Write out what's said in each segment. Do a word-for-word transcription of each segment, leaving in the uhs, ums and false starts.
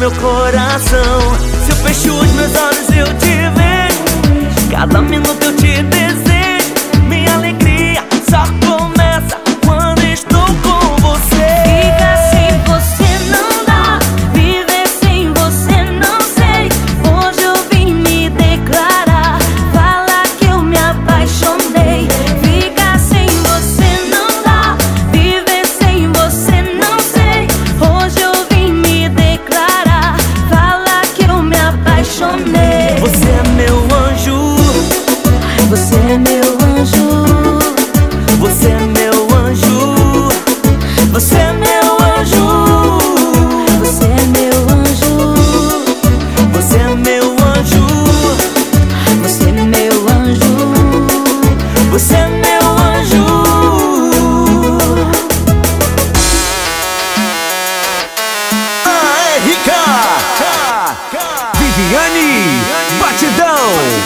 meu coração. Se eu fecho os meus olhos eu te vejo, cada minuto eu te desejo. Minha alegria só começa quando estou com você. Ficar sem você não dá, viver sem você não sei. Hoje eu vim me declarar, falar que eu me apaixonei. Ficar sem você não dá, viver sem você não sei. Hoje eu vim me declarar, falar que eu me apaixonei. Você é meu anjo, você é meu anjo, você é meu anjo, você é meu anjo, você é meu anjo, você é meu anjo, você é meu anjo, você é meu anjo. A R K Viviane Batidão.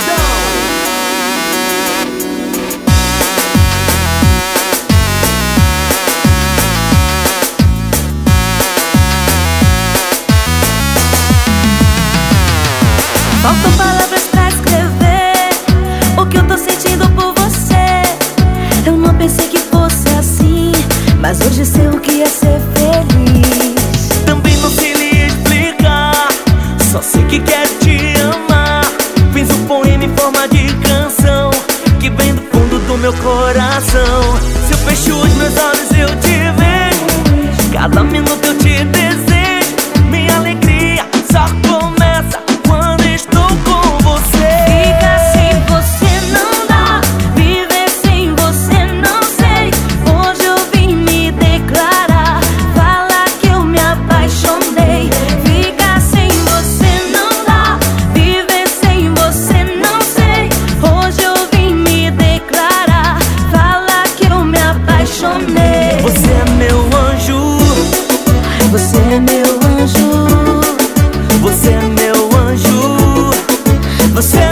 Faltam palavras pra escrever o que eu tô sentindo por você. Eu não pensei que fosse assim, mas hoje sei o que é ser feliz. Também não sei lhe explicar, só sei que quero te amar. Fiz um poema em forma de canção que vem do fundo do meu coração. Se eu fecho os meus olhos eu te vejo, cada minuto eu te desejo. Minha alegria só começa quando estou com você. Ficar sem você não dá, viver sem você não sei. Hoje eu vim me declarar, falar que eu me apaixonei. Ficar sem você não dá, viver sem você não sei. Hoje eu vim me declarar, falar que eu me apaixonei. Você é meu anjo, Você é meu anjo, você é meu anjo, você é